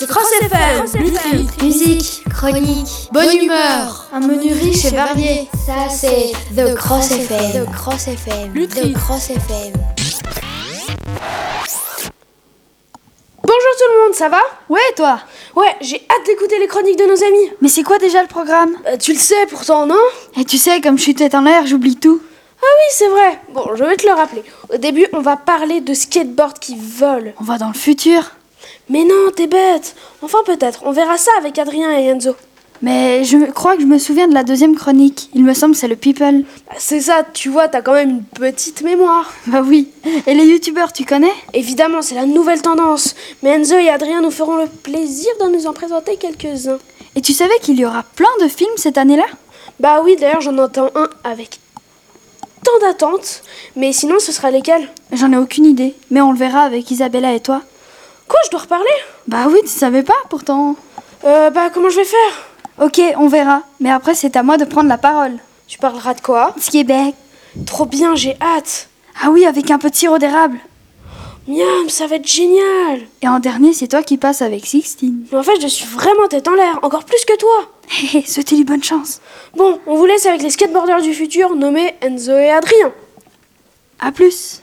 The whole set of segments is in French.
c'est Cross FM. Musique, chronique, bonne humeur, un menu riche et varié. Ça c'est The Cross FM. The Cross FM. The Cross FM. Bonjour tout le monde, ça va? Ouais, toi? Ouais, j'ai hâte d'écouter les chroniques de nos amis. Mais c'est quoi déjà le programme? Tu le sais pourtant, non? Et tu sais, comme je suis tête en l'air, j'oublie tout. Ah oui, c'est vrai. Bon, je vais te le rappeler. Au début, on va parler de skateboard qui volent. On va dans le futur. Mais non, t'es bête. Enfin peut-être, on verra ça avec Adrien et Enzo. Mais je crois que je me souviens de la deuxième chronique. Il me semble que c'est le People. C'est ça, tu vois, t'as quand même une petite mémoire. Bah oui. Et les youtubeurs, tu connais? Évidemment, c'est la nouvelle tendance. Mais Enzo et Adrien nous feront le plaisir de nous en présenter quelques-uns. Et tu savais qu'il y aura plein de films cette année-là? Bah oui, d'ailleurs, j'en entends un avec tant d'attentes. Mais sinon, ce sera lesquels? J'en ai aucune idée. Mais on le verra avec Isabella et toi. Quoi, je dois reparler? Bah oui, tu savais pas pourtant. Bah comment je vais faire? Ok, on verra. Mais après, c'est à moi de prendre la parole. Tu parleras de quoi? Québec. Trop bien, j'ai hâte. Ah oui, avec un peu de sirop d'érable. Miam, ça va être génial. Et en dernier, c'est toi qui passes avec Sixtine. Mais en fait, je suis vraiment tête en l'air, encore plus que toi. Hé, souhaitez-lui bonne chance. Bon, on vous laisse avec les skateboarders du futur nommés Enzo et Adrien. À plus.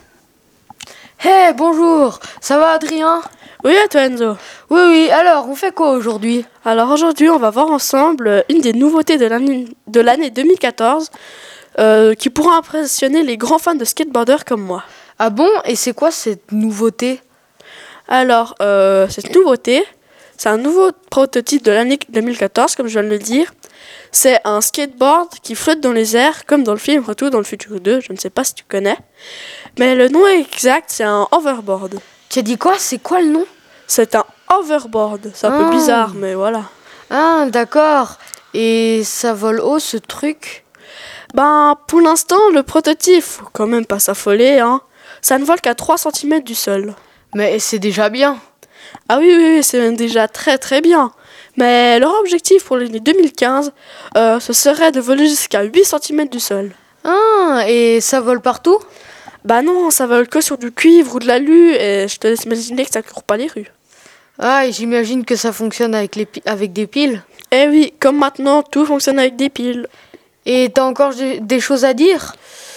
Hey, bonjour. Ça va, Adrien? Oui, à toi Enzo. Oui, alors, on fait quoi aujourd'hui? Alors aujourd'hui, on va voir ensemble une des nouveautés de l'année 2014 qui pourra impressionner les grands fans de skateboarders comme moi. Ah bon? Et c'est quoi cette nouveauté? Alors, cette nouveauté, c'est un nouveau prototype de l'année 2014, comme je viens de le dire. C'est un skateboard qui flotte dans les airs, comme dans le film Retour dans le futur 2, je ne sais pas si tu connais. Mais le nom exact, c'est un hoverboard. Tu as dit quoi? C'est quoi le nom? C'est un hoverboard. C'est un peu bizarre, mais voilà. Ah, d'accord. Et ça vole haut, ce truc? Ben, pour l'instant, le prototype, faut quand même pas s'affoler, hein. Ça ne vole qu'à 3 cm du sol. Mais c'est déjà bien. Ah oui, c'est déjà très très bien. Mais leur objectif pour l'année 2015, ce serait de voler jusqu'à 8 cm du sol. Ah, et ça vole partout? Bah non, ça vole que sur du cuivre ou de l'alu, et je te laisse imaginer que ça court pas les rues. Ah, et j'imagine que ça fonctionne avec des piles. Eh oui, comme maintenant, tout fonctionne avec des piles. Et t'as encore des choses à dire?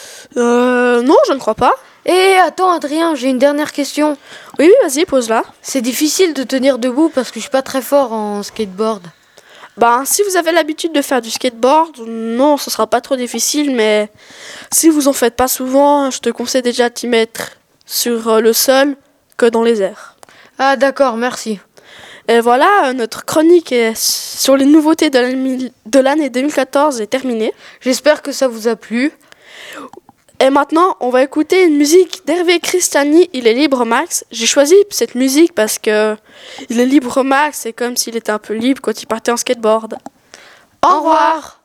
Non, je ne crois pas. Et attends, Adrien, j'ai une dernière question. Oui, vas-y, pose-la. C'est difficile de tenir debout parce que je suis pas très fort en skateboard. Ben, si vous avez l'habitude de faire du skateboard, non, ce sera pas trop difficile, mais si vous en faites pas souvent, je te conseille déjà de t'y mettre sur le sol que dans les airs. Ah d'accord, merci. Et voilà, notre chronique sur les nouveautés de l'année 2014 est terminée. J'espère que ça vous a plu. Et maintenant, on va écouter une musique d'Hervé Christiani, Il est libre Max. J'ai choisi cette musique parce que Il est libre Max, c'est comme s'il était un peu libre quand il partait en skateboard. Au revoir.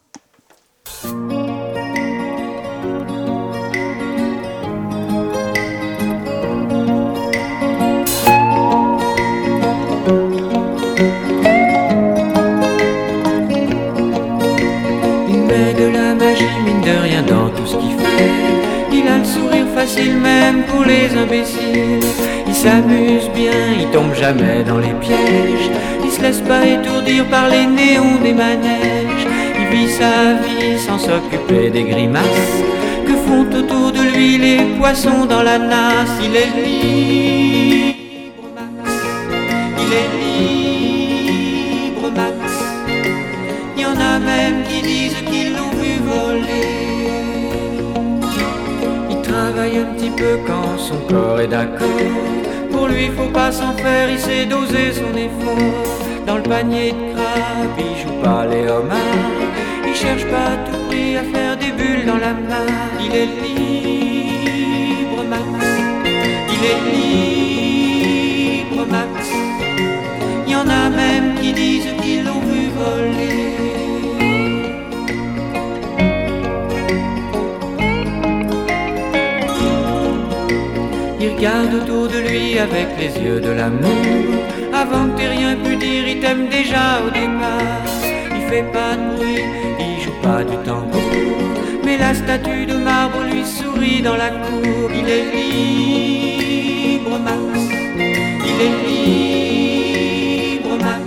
Il met de la magie, mine de rien, dans tout ce qu'il fait. Il a le sourire facile même pour les imbéciles. Il s'amuse bien, il tombe jamais dans les pièges. Il se laisse pas étourdir par les néons des manèges. Il vit sa vie sans s'occuper des grimaces que font autour de lui les poissons dans la nasse. Il est libre Max. Il est libre Max. Il y en a même qui disent qu'ils l'ont vu voler. Il travaille un petit peu quand son corps est d'accord. Pour lui faut pas s'en faire, il sait doser son effort. Dans le panier de crabe, il joue pas les homards. Il cherche pas à tout prix à faire des bulles dans la main. Il est libre Max. Il est libre Max. Il y en a même qui disent qu'ils l'ont vu voler. Il regarde autour de lui avec les yeux de l'amour. Avant que t'aies rien pu dire, il t'aime déjà au départ. Il fait pas de bruit, il joue pas du tambour, mais la statue de marbre lui sourit dans la cour. Il est libre Max. Il est libre Max.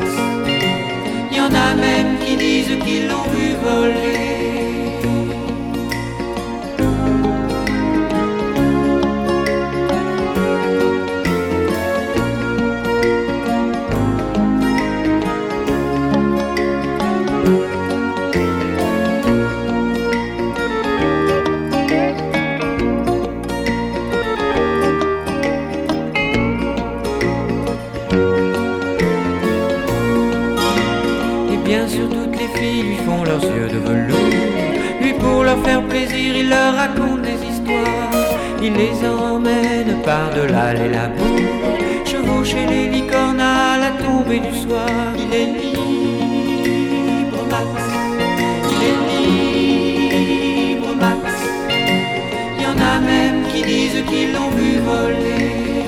Il les emmène par-delà les labours, chevaucher les licornes à la tombée du soir. Il est libre, Max. Il est libre, Max. Il y en a même qui disent qu'ils l'ont vu voler.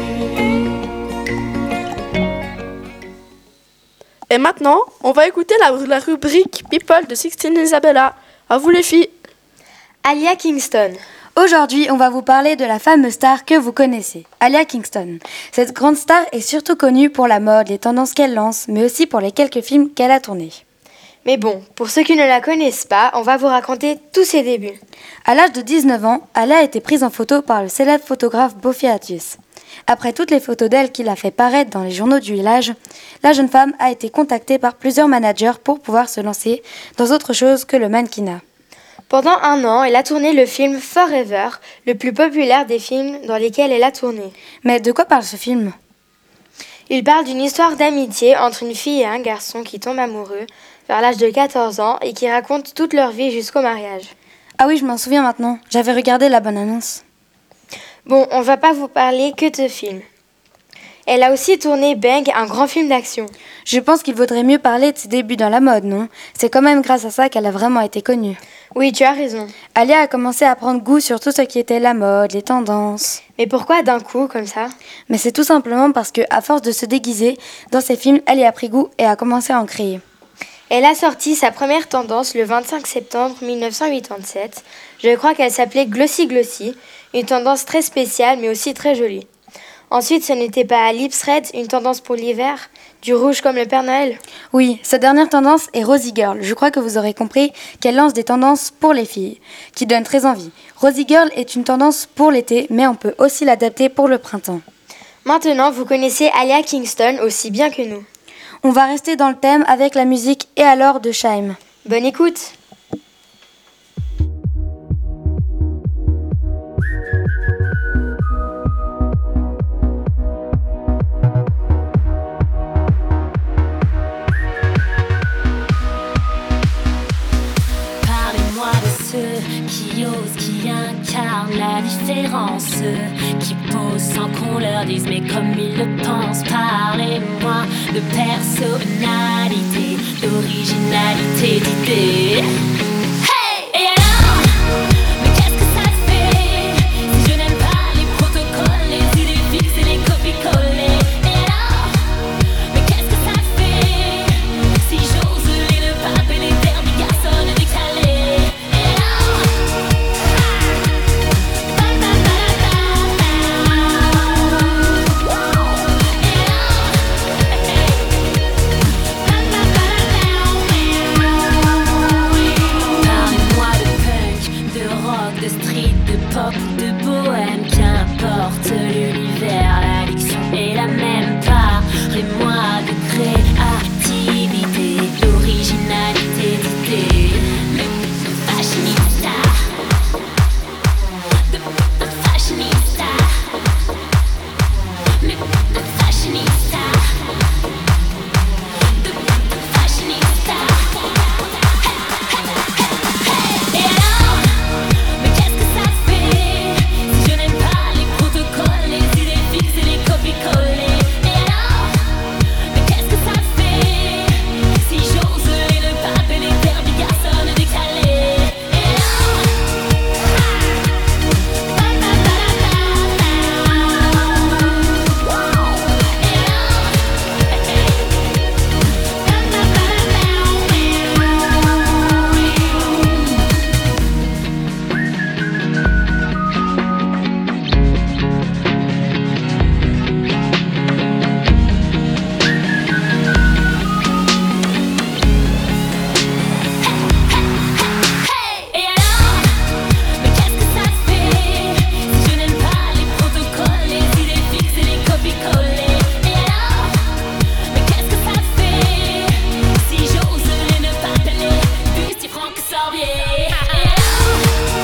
Et maintenant, on va écouter la rubrique People de Sixteen Isabella. À vous les filles. Alia Kingston. Aujourd'hui, on va vous parler de la fameuse star que vous connaissez, Alia Kingston. Cette grande star est surtout connue pour la mode, les tendances qu'elle lance, mais aussi pour les quelques films qu'elle a tournés. Mais bon, pour ceux qui ne la connaissent pas, on va vous raconter tous ses débuts. À l'âge de 19 ans, Alia a été prise en photo par le célèbre photographe Bofiatius. Après toutes les photos d'elle qu'il a fait paraître dans les journaux du village, la jeune femme a été contactée par plusieurs managers pour pouvoir se lancer dans autre chose que le mannequinat. Pendant 1 an, elle a tourné le film Forever, le plus populaire des films dans lesquels elle a tourné. Mais de quoi parle ce film ? Il parle d'une histoire d'amitié entre une fille et un garçon qui tombent amoureux vers l'âge de 14 ans et qui racontent toute leur vie jusqu'au mariage. Ah oui, je m'en souviens maintenant, j'avais regardé la bande-annonce. Bon, on va pas vous parler que de films. Elle a aussi tourné Bang, un grand film d'action. Je pense qu'il vaudrait mieux parler de ses débuts dans la mode, non ? C'est quand même grâce à ça qu'elle a vraiment été connue. Oui, tu as raison. Alia a commencé à prendre goût sur tout ce qui était la mode, les tendances. Mais pourquoi d'un coup, comme ça ? Mais c'est tout simplement parce que, à force de se déguiser dans ses films, elle y a pris goût et a commencé à en créer. Elle a sorti sa première tendance le 25 septembre 1987. Je crois qu'elle s'appelait Glossy Glossy, une tendance très spéciale mais aussi très jolie. Ensuite, ce n'était pas Lips Red, une tendance pour l'hiver, du rouge comme le Père Noël ? Oui, sa dernière tendance est Rosy Girl. Je crois que vous aurez compris qu'elle lance des tendances pour les filles, qui donnent très envie. Rosy Girl est une tendance pour l'été, mais on peut aussi l'adapter pour le printemps. Maintenant, vous connaissez Alia Kingston aussi bien que nous. On va rester dans le thème avec la musique Et alors de Shaim. Bonne écoute! Parlez-moi de ceux qui osent, qui incarnent la différence, qui posent sans qu'on leur dise mais comme ils le pensent. Parlez-moi de personnalité, d'originalité, d'idée. Hey! Et alors? Mais qu'est-ce que ça fait si je n'aime pas les protocoles, les idées fixes et les copies-collées? Et alors? Mais qu'est-ce que ça fait si j'ose les ne pas pénétrer des garçons décalés? Et alors? Parlez-moi de punk, de rock, de street, de pop, de bohème, qu'importe l'univers, l'addiction est la même. Parlez-moi de créativité, d'originalité, d'idée, de fashionista, de fashionista, de fashionista, de fashionista. Et alors? Mais qu'est-ce que ça fait si je n'aime pas les protocoles, les idées fixes et les copies-collées? Et alors? Mais qu'est-ce que ça fait si j'ose les ne pas pénétrer des garçons décalés? Et alors? Et alors? Mais qu'est-ce que ça fait si je n'aime pas les protocoles, les idées fixes et les copies-collées? Et alors? Mais qu'est-ce que ça fait si j'ose les ne pas appeler Busti Franck Sorbier? Et alors?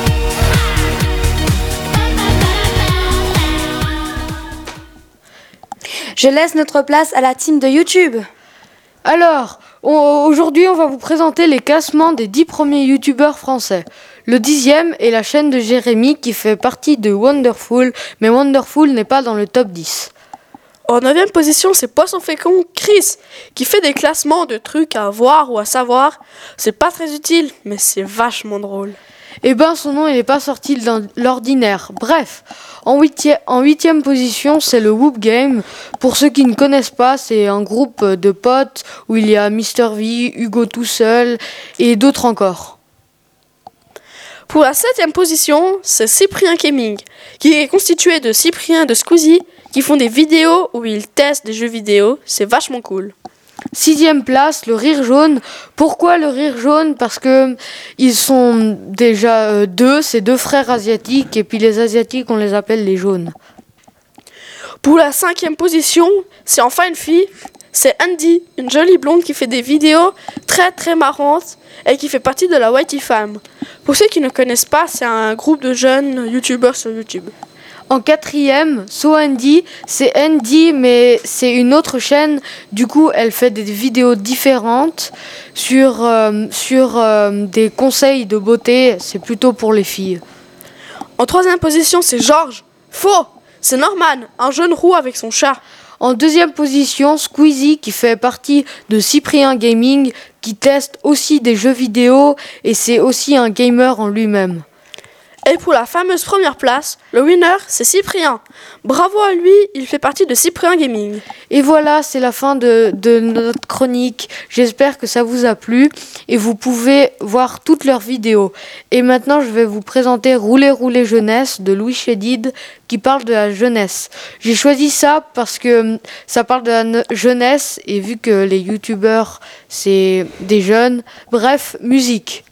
Je laisse notre place à la team de YouTube. Alors, aujourd'hui, on va vous présenter les classements des 10 premiers youtubeurs français. Le 10e est la chaîne de Jérémy qui fait partie de Wonderful, mais Wonderful n'est pas dans le top 10. En 9e position, c'est Poisson Fécond Chris, qui fait des classements de trucs à voir ou à savoir. C'est pas très utile, mais c'est vachement drôle. Eh ben, son nom, il n'est pas sorti de l'ordinaire. Bref, en 8e position, c'est le Whoop Game. Pour ceux qui ne connaissent pas, c'est un groupe de potes où il y a Mr V, Hugo tout seul et d'autres encore. Pour la 7e position, c'est Cyprien Gaming, qui est constitué de Cyprien de Squeezie, qui font des vidéos où ils testent des jeux vidéo. C'est vachement cool. 6e place, le Rire Jaune. Pourquoi le Rire Jaune ? Parce que ils sont déjà deux, c'est deux frères asiatiques, et puis les asiatiques, on les appelle les jaunes. Pour la 5e position, c'est enfin une fille. C'est Andy, une jolie blonde qui fait des vidéos très très marrantes et qui fait partie de la Whitey Fam. Pour ceux qui ne connaissent pas, c'est un groupe de jeunes youtubeurs sur YouTube. En 4e, So Andy, c'est Andy, mais c'est une autre chaîne. Du coup, elle fait des vidéos différentes sur des conseils de beauté. C'est plutôt pour les filles. En 3e position, c'est Georges. Faux, c'est Norman, un jeune roux avec son chat. En 2e position, Squeezie, qui fait partie de Cyprien Gaming, qui teste aussi des jeux vidéo et c'est aussi un gamer en lui-même. Et pour la fameuse première place, le winner, c'est Cyprien. Bravo à lui, il fait partie de Cyprien Gaming. Et voilà, c'est la fin de notre chronique. J'espère que ça vous a plu et vous pouvez voir toutes leurs vidéos. Et maintenant, je vais vous présenter Rouler, rouler jeunesse de Louis Chédid qui parle de la jeunesse. J'ai choisi ça parce que ça parle de la jeunesse et vu que les youtubeurs, c'est des jeunes. Bref, musique.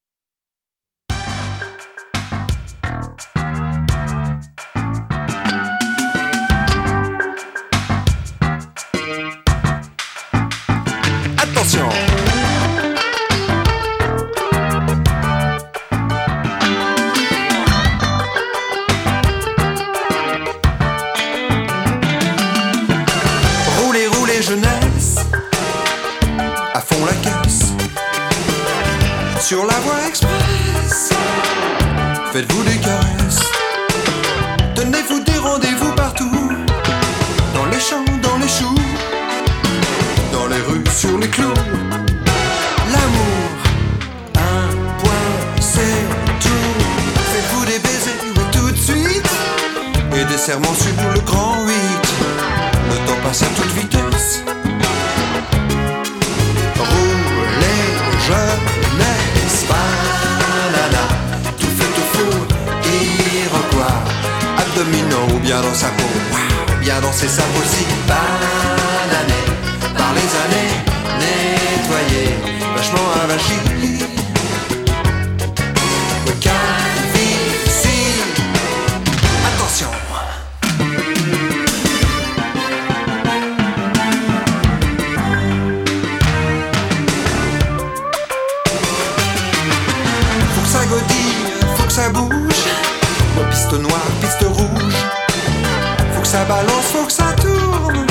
Attention. Roulez, roulez jeunesse, à fond la caisse, sur la voie express, faites-vous des caresses, tenez-vous des rendez-vous partout, dans les champs, dans les choux, dans les rues, sur les clous. L'amour, un point, c'est tout. Faites-vous des baisers, oui, tout de suite. Et des serments sur le grand 8. Le temps passe à toute vitesse. Roulez, jeunesse, banana. Tout fait tout fou, iroquois. Abdominaux ou bien dans sa peau. Wow, bien danser sa peau aussi. Banané par les années, nettoyé, vachement avachi. Calvitie, attention. Faut que ça godille, faut que ça bouge. Piste noire, piste rouge. Faut que ça balance, faut que ça tourne.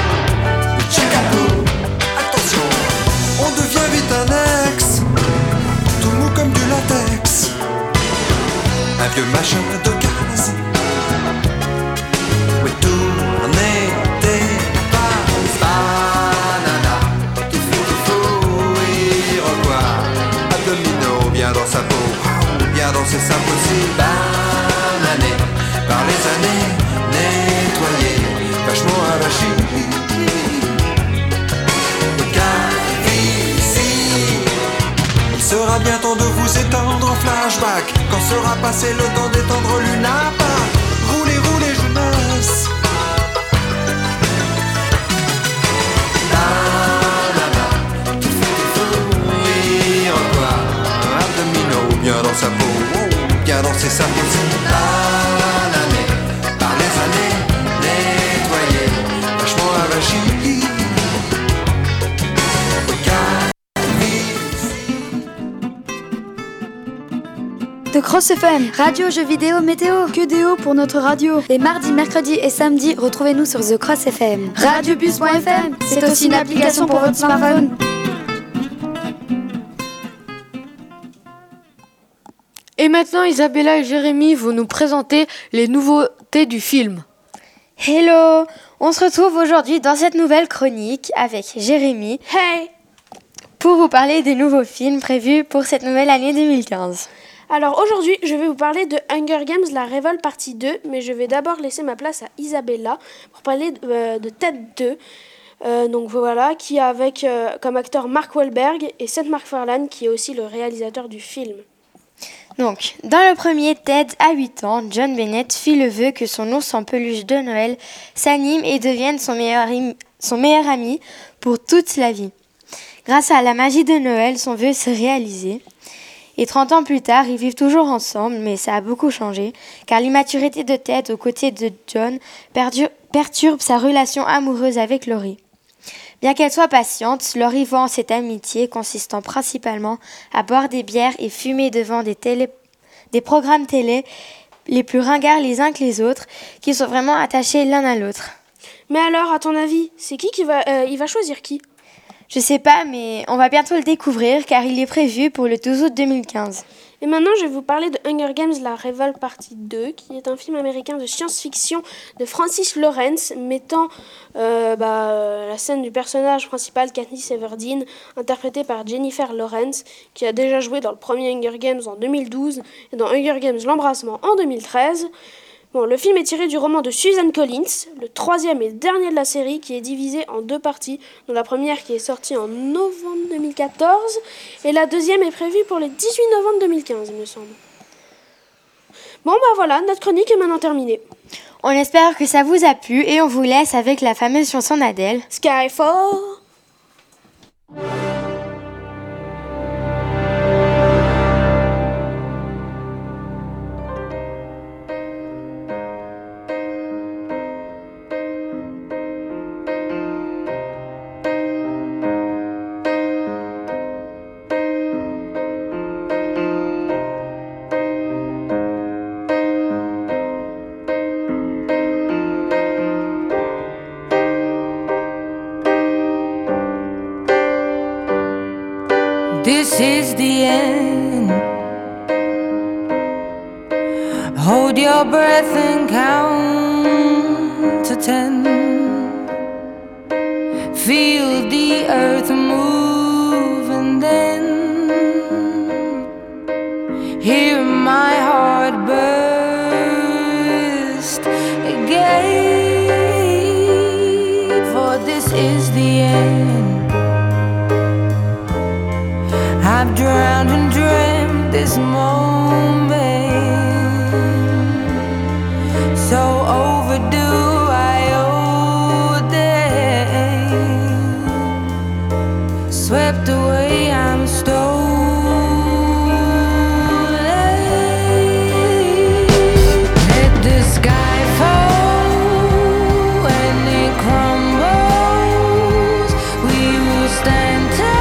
Attention, on devient vite un ex, tout mou comme du latex, un vieux machin de gaz. Oui, tournez tes passes, banana, tout fou, iroquois, abdominaux, bien dans sa peau, bien danser sa peau aussi, banané, par les années, nettoyé, vachement avachi. Il sera bien temps de vous étendre en flashback quand sera passé le temps d'étendre Luna Park. Roulez, roulez jeunesse. Banana, tout fou, iroquois, abdominaux, bien dans sa peau, bien danser sa peau. Banané, par les années, nettoyé, vachement avachi. De Cross FM, radio, jeux vidéo, météo. Que des hauts pour notre radio. Les mardis, mercredis et samedis, retrouvez-nous sur The Cross FM. Radiobus.fm, c'est aussi une application pour votre smartphone. Et maintenant, Isabella et Jérémy vont nous présenter les nouveautés du film. Hello! On se retrouve aujourd'hui dans cette nouvelle chronique avec Jérémy. Hey! Pour vous parler des nouveaux films prévus pour cette nouvelle année 2015. Alors aujourd'hui, je vais vous parler de Hunger Games, la révolte partie 2, mais je vais d'abord laisser ma place à Isabella pour parler de Ted 2. Donc voilà, qui a avec comme acteur Mark Wahlberg et Seth MacFarlane, qui est aussi le réalisateur du film. Donc, dans le premier Ted à 8 ans, John Bennett fit le vœu que son ours en peluche de Noël s'anime et devienne son meilleur ami pour toute la vie. Grâce à la magie de Noël, son vœu s'est réalisé. Et 30 ans plus tard, ils vivent toujours ensemble, mais ça a beaucoup changé, car l'immaturité de Ted aux côtés de John perturbe sa relation amoureuse avec Laurie. Bien qu'elle soit patiente, Laurie voit en cette amitié consistant principalement à boire des bières et fumer devant des programmes télé les plus ringards les uns que les autres, qui sont vraiment attachés l'un à l'autre. Mais alors, à ton avis, c'est qui va, il va choisir qui ? Je sais pas, mais on va bientôt le découvrir car il est prévu pour le 12 août 2015. Et maintenant, je vais vous parler de Hunger Games, la révolte partie 2, qui est un film américain de science-fiction de Francis Lawrence, mettant la scène du personnage principal, Katniss Everdeen, interprétée par Jennifer Lawrence, qui a déjà joué dans le premier Hunger Games en 2012 et dans Hunger Games l'embrassement en 2013. Bon, le film est tiré du roman de Susan Collins, le troisième et dernier de la série, qui est divisé en deux parties, dont la première qui est sortie en novembre 2014 et la deuxième est prévue pour le 18 novembre 2015, il me semble. Bon voilà, notre chronique est maintenant terminée. On espère que ça vous a plu et on vous laisse avec la fameuse chanson d'Adèle, Skyfall. This is the end. Hold your breath and count to 10. Feel the earth move and then hear my heart burst again. For this is the end. I've drowned and dreamt this moment, so overdue I owe them. Swept away, I'm stolen. Let the sky fall when it crumbles. We will stand tall.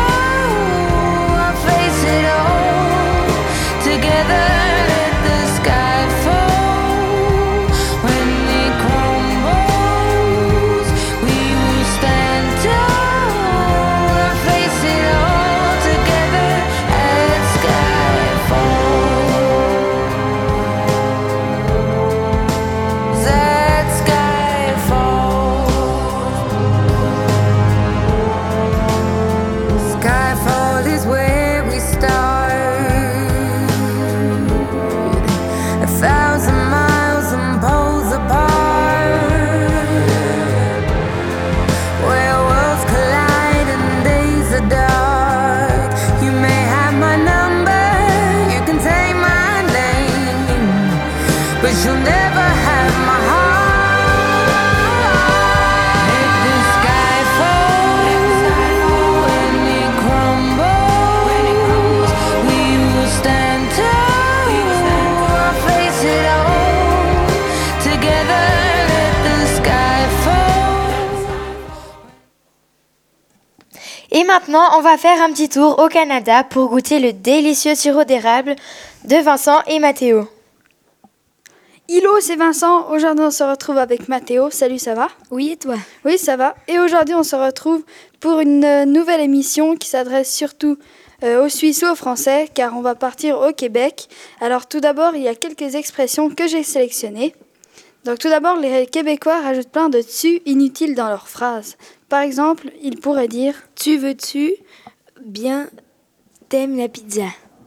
But you'll never have my heart. Let the sky fall when it crumbles. We will stand tall. I'll face it all together. Let the sky fall. Et maintenant, on va faire un petit tour au Canada pour goûter le délicieux sirop d'érable de Vincent et Mathéo. Hello, c'est Vincent. Aujourd'hui, on se retrouve avec Mathéo. Salut, ça va ? Oui, et toi ? Oui, ça va. Et aujourd'hui, on se retrouve pour une nouvelle émission qui s'adresse surtout au suisse ou au français, car on va partir au Québec. Alors tout d'abord, il y a quelques expressions que j'ai sélectionnées. Donc tout d'abord, les Québécois rajoutent plein de tu inutiles dans leurs phrases. Par exemple, ils pourraient dire « Tu veux-tu bien t'aimes la pizza ?»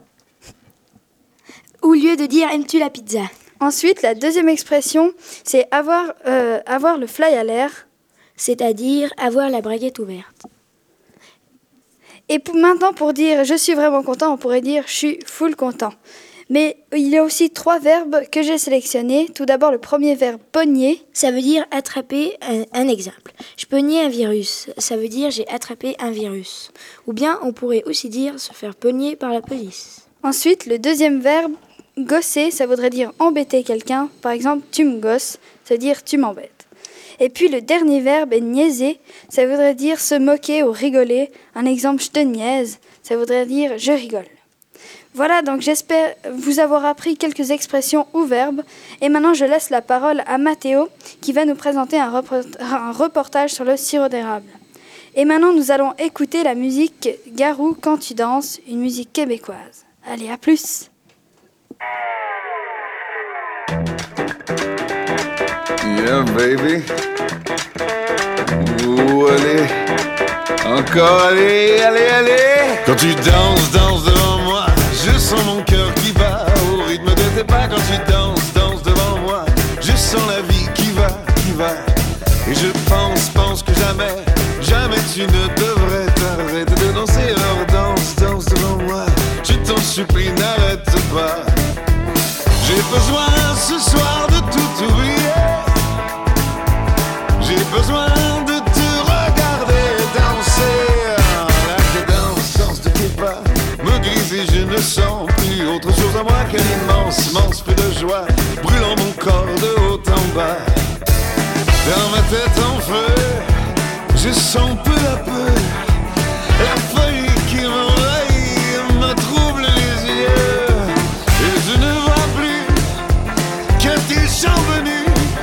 Au lieu de dire « Aimes-tu la pizza ?» Ensuite, la deuxième expression, c'est avoir le fly à l'air. C'est-à-dire avoir la braguette ouverte. Et maintenant, pour dire « je suis vraiment content », on pourrait dire « je suis full content ». Mais il y a aussi 3 verbes que j'ai sélectionnés. Tout d'abord, le premier verbe « pogner ». Ça veut dire attraper un exemple. Je pognais un virus. Ça veut dire j'ai attrapé un virus. Ou bien on pourrait aussi dire se faire pogner par la police. Ensuite, le deuxième verbe « gosser », ça voudrait dire embêter quelqu'un. Par exemple, tu me gosses, ça veut dire tu m'embêtes. Et puis le dernier verbe est niaiser, ça voudrait dire se moquer ou rigoler. Un exemple, je te niaise, ça voudrait dire je rigole. Voilà, donc j'espère vous avoir appris quelques expressions ou verbes. Et maintenant, je laisse la parole à Mathéo qui va nous présenter un reportage sur le sirop d'érable. Et maintenant, nous allons écouter la musique Garou quand tu danses, une musique québécoise. Allez, à plus! Yeah, baby. Ouh, allez. Encore, allez, allez, allez. Quand tu danses, danses devant moi, je sens mon cœur qui bat au rythme de tes pas. Quand tu danses, danses devant moi, je sens la vie qui va, qui va. Et je pense que jamais, jamais tu ne devrais t'arrêter de danser. Alors danse, danse devant moi, je t'en supplie, n'arrête pas. J'ai besoin ce soir de tout oublier. J'ai besoin de te regarder danser. La cadence, danse de tes pas me grise et je ne sens plus autre chose à moi qu'un immense, immense feu de joie brûlant mon corps de haut en bas. Dans ma tête en feu, je sens peu à peu la folie qui m'envahit, me trouble les yeux. Et je ne vois plus que tes chants venus.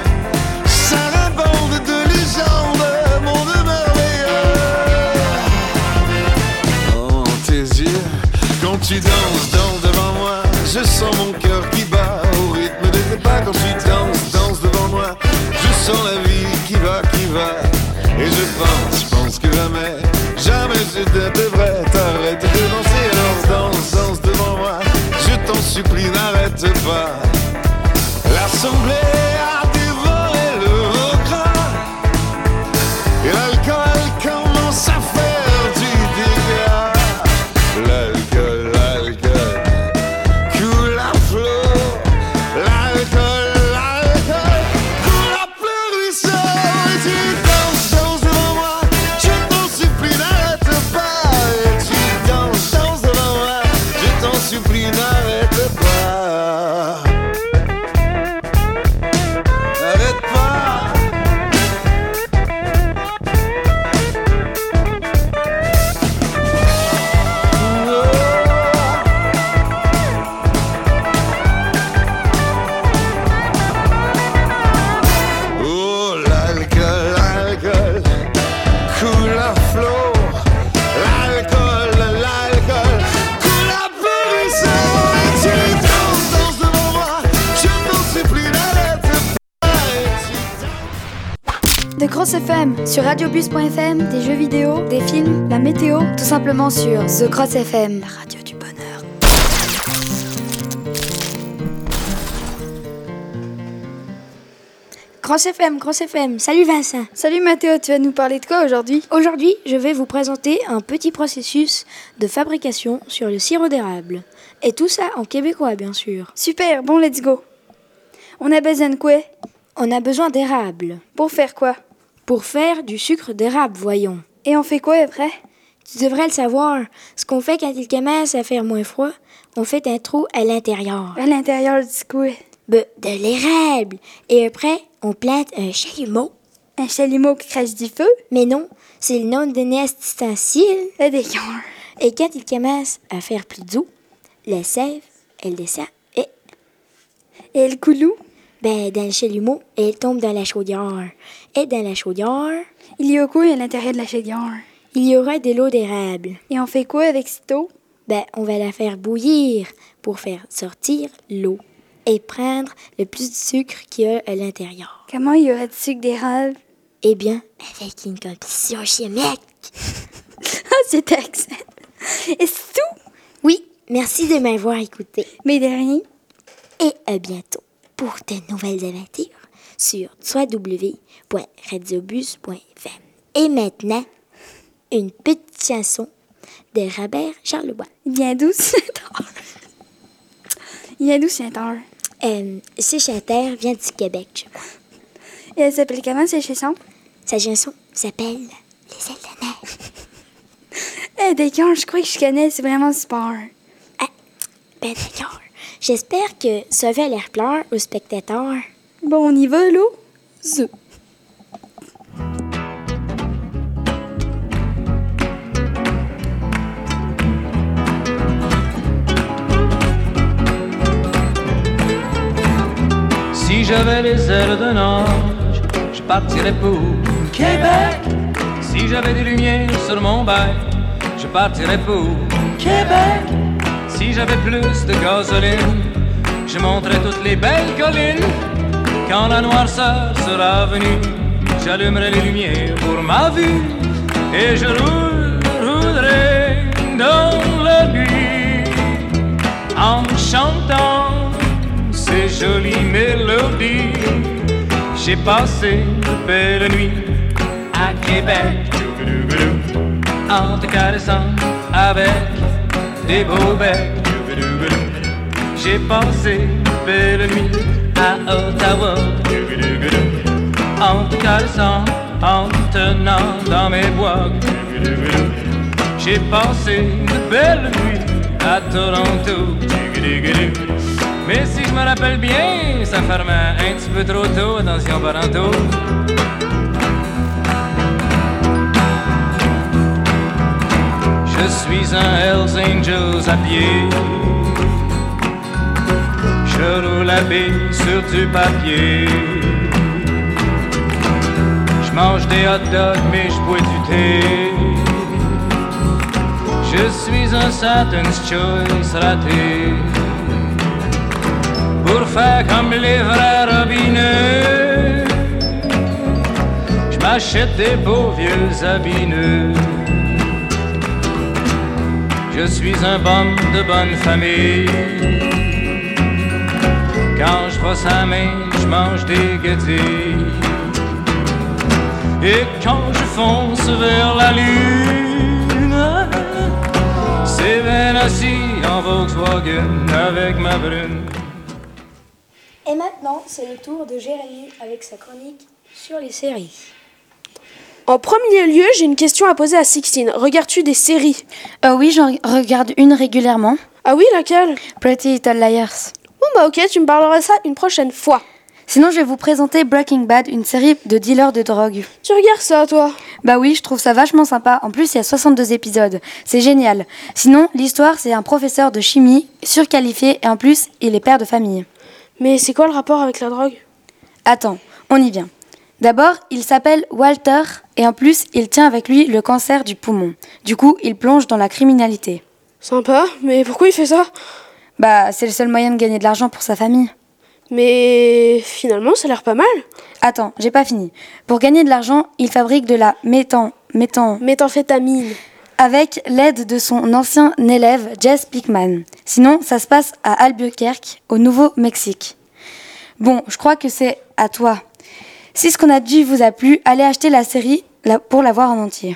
Quand tu danses, danses devant moi, je sens mon cœur qui bat au rythme de tes pas. Quand tu danses, danses devant moi, je sens la vie qui va, qui va. Et je pense que jamais, jamais je ne devrais t'arrêter de danser. Alors danse, danse devant moi, je t'en supplie, n'arrête pas. L'assemblée a dévoré le requin et l'alcool commence à faire du dégât. L'alcool, l'alcool coule à flot. L'alcool, l'alcool coule à plein ruisseau. Et tu danses, danses devant moi, je t'en supplie, n'arrête pas. Et tu danses, danses devant moi, je t'en supplie, n'arrête pas. N'arrête pas. Oh, l'alcool, l'alcool coule à flot. L'alcool, l'alcool coule à plein ruisseau. Et tu danses, danses devant moi, je t'en supplie, n'arrête pas. Et tu De Grosse FM sur radiobus.fm, des jeux vidéo, des films, la météo, tout simplement sur The Grosse FM, la radio du bonheur. Grosse FM, salut Vincent. Salut Mathéo, tu vas nous parler de quoi aujourd'hui? Aujourd'hui, je vais vous présenter un petit processus de fabrication sur le sirop d'érable. Et tout ça en québécois, bien sûr. Super, bon let's go. On a besoin de quoi? On a besoin d'érable. Pour faire quoi? Pour faire du sucre d'érable, voyons. Et on fait quoi après? Tu devrais le savoir. Ce qu'on fait quand il commence à faire moins froid, on fait un trou à l'intérieur. À l'intérieur du quoi? De l'érable. Et après, on plante un chalumeau. Un chalumeau qui crache du feu? Mais non, c'est le nom de notre ustensile. Le décor. Et quand il commence à faire plus d'eau, la sève, elle descend et elle coule où? Ben, dans le chalumeau, elle tombe dans la chaudière. Et dans la chaudière, il y a quoi à l'intérieur de la chaudière? Il y aura de l'eau d'érable. Et on fait quoi avec cette eau? On va la faire bouillir pour faire sortir l'eau et prendre le plus de sucre qu'il y a à l'intérieur. Comment il y aura de sucre d'érable? Eh bien, avec une combustion chimique. C'est excellent. Et c'est tout? Oui, merci de m'avoir écouté. Mais de rien. Et à bientôt pour de nouvelles aventures sur www.radiobus.fm. Et maintenant, une petite chanson de Robert Charlebois. Il vient d'où cet or? Ce chanteur vient du Québec, je crois. Et elle s'appelle comment, cette chanson? Sa chanson s'appelle Les ailes de neige. D'accord, je crois que je connais, c'est vraiment super. D'accord. J'espère que ça va l'air plaire aux spectateurs. Bon, on y va, là? Zou. Si j'avais les ailes d'un ange, je partirais pour Québec. Si j'avais des lumières sur mon bec, je partirais pour Québec. Si j'avais plus de gasoline, je monterais toutes les belles collines. Quand la noirceur sera venue, j'allumerai les lumières pour ma vue. Et je roulerai dans la nuit en chantant ces jolies mélodies. J'ai passé de belles nuits à Québec en te caressant avec des beaux becs. J'ai passé de belles nuits à Ottawa en te caressant, en te tenant dans mes bois. J'ai passé de belles nuits à Toronto. Mais si je me rappelle bien, ça fermait un petit peu trop tôt. Attention parentaux. Je suis un Hells Angels à pied. Je roule à pied sur du papier. Je mange des hot dogs mais je bois du thé. Je suis un Satan's Choice raté. Pour faire comme les vrais robineux, je m'achète des beaux vieux habits neufs. Je suis un bum de bonne famille. Quand je brosse la main, je mange des guettilles. Et quand je fonce vers la lune, c'est bien assis en Volkswagen avec ma brune. Et maintenant, c'est le tour de Jérémy avec sa chronique sur les séries. En premier lieu, j'ai une question à poser à Sixtine. Regardes-tu des séries? Oui, j'en regarde une régulièrement. Ah oui, laquelle? Pretty Little Liars. Bon bah ok, tu me parleras ça une prochaine fois. Sinon, je vais vous présenter Breaking Bad, une série de dealers de drogue. Tu regardes ça, toi? Bah oui, je trouve ça vachement sympa. En plus, il y a 62 épisodes. C'est génial. Sinon, l'histoire, c'est un professeur de chimie surqualifié et en plus, il est père de famille. Mais c'est quoi le rapport avec la drogue? Attends, on y vient. D'abord, il s'appelle Walter et en plus, il tient avec lui le cancer du poumon. Du coup, il plonge dans la criminalité. Sympa, mais pourquoi il fait ça? Bah, c'est le seul moyen de gagner de l'argent pour sa famille. Mais finalement, ça a l'air pas mal. Attends, j'ai pas fini. Pour gagner de l'argent, il fabrique de la méthamphétamine. Avec l'aide de son ancien élève Jesse Pinkman. Sinon, ça se passe à Albuquerque, au Nouveau-Mexique. Bon, je crois que c'est à toi. Si ce qu'on a dit vous a plu, allez acheter la série pour la voir en entier.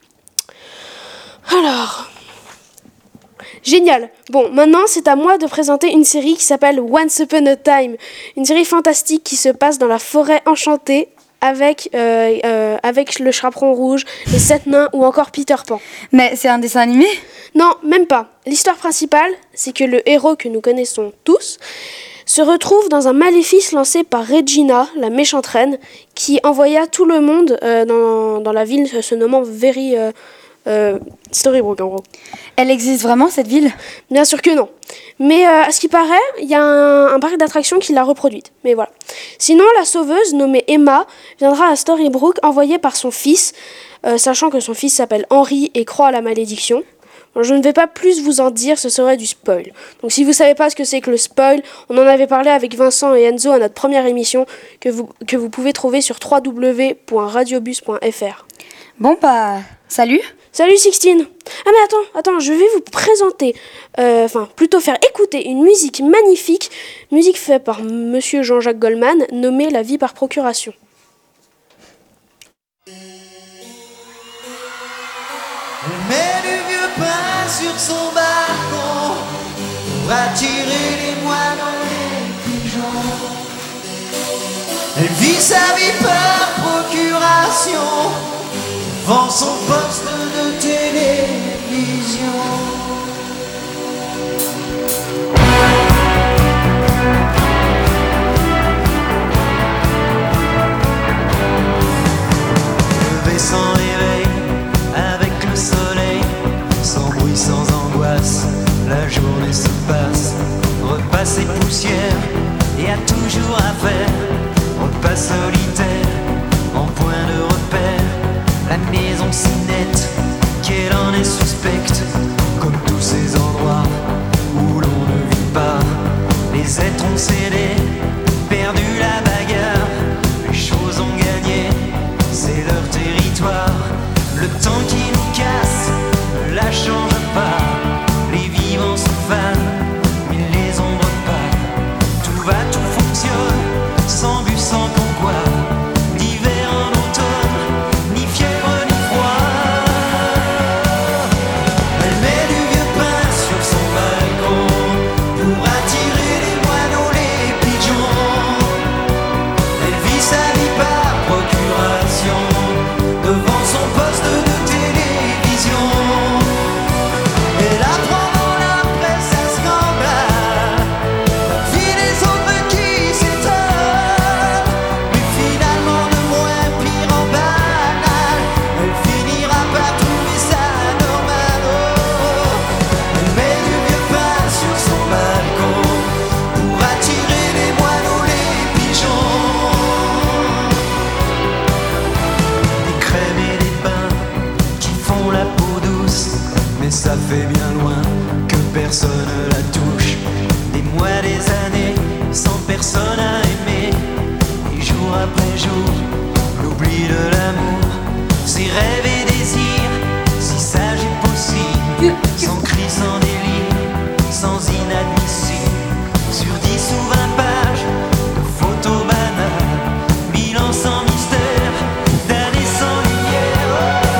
Alors, génial. Bon, maintenant, c'est à moi de présenter une série qui s'appelle Once Upon a Time. Une série fantastique qui se passe dans la forêt enchantée avec le chaperon rouge, les 7 nains ou encore Peter Pan. Mais c'est un dessin animé? Non, même pas. L'histoire principale, c'est que le héros que nous connaissons tous se retrouve dans un maléfice lancé par Regina, la méchante reine, qui envoya tout le monde dans la ville se nommant Storybrooke en gros. Elle existe vraiment cette ville? Bien sûr que non. Mais à ce qui paraît, il y a un parc d'attractions qui l'a reproduite. Mais voilà. Sinon, la sauveuse nommée Emma viendra à Storybrooke envoyée par son fils, sachant que son fils s'appelle Henry et croit à la malédiction. Bon, je ne vais pas plus vous en dire, ce serait du spoil. Donc si vous ne savez pas ce que c'est que le spoil, on en avait parlé avec Vincent et Enzo à notre première émission que vous pouvez trouver sur www.radiobus.fr. Bon bah, salut. Salut Sixtine. Ah mais attends, je vais vous présenter, plutôt faire écouter une musique magnifique, musique faite par Monsieur Jean-Jacques Goldman, nommée La vie par procuration. Elle met du vieux pain sur son balcon pour attirer les moineaux et les pigeons. Elle vit sa vie par procuration, vend son poste de télévision. Levé sans réveil, avec le soleil, sans bruit, sans angoisse, la journée se passe. Repas et poussière, et a toujours à faire. Repas solitaire, en point de repère. La maison si nette, qu'elle en est suspecte. Comme tous ces endroits où l'on ne vit pas. Les êtres ont cédé, perdu la bagarre. Les choses ont gagné, c'est leur territoire. Le temps qui nous casse ne la change pas. Les vivants se fanent, mais les ombres pas. Tout va, tout fonctionne, sans but, sans pourquoi. D'hiver en automne, ni fièvre ni froid. Elle met du vieux pain sur son balcon pour attirer les moineaux, les pigeons. Elle vit sa vie par procuration devant son poste de télévision. Elle apprend dans la presse à scandale la vie des autres qui s'étonnent. Mais finalement de moins pire en banal, elle finira par trouver ça normal. Oh, elle met du vieux pain sur son balcon pour attirer les moineaux, les pigeons. Des crèmes et des bains qui font la peau douce, mais ça fait bien loin que personne la touche. Des mois, des années, sans personne à aimer. Et jour après jour, l'oubli de l'amour. Ses rêves et désirs, si sage et possible. Sans cri, sans délire, sans inadmissible. Sur 10 ou 20 pages de photos banales. Bilan sans mystère, d'années sans lumière.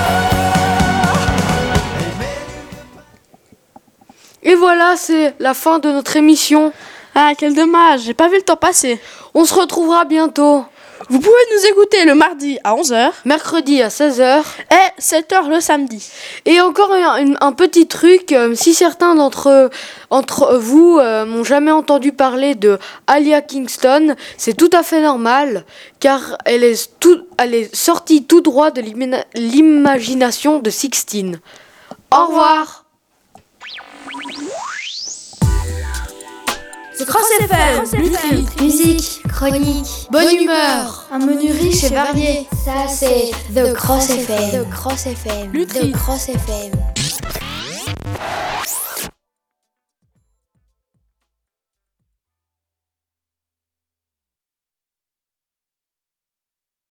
Et voilà, c'est la fin de notre émission. Ah, quel dommage, j'ai pas vu le temps passer. On se retrouvera bientôt. Vous pouvez nous écouter le mardi à 11h Mercredi à 16h. et 7h le samedi. Et encore un petit truc, si certains d'entre vous m'ont jamais entendu parler de Alia Kingston, c'est tout à fait normal, car elle est sortie tout droit de l'imagination de Sixtine. Au revoir. The Cross FM, Musique, chronique, bonne humeur. un menu riche et varié. ça c'est The Cross FM. The Cross FM. The Cross FM.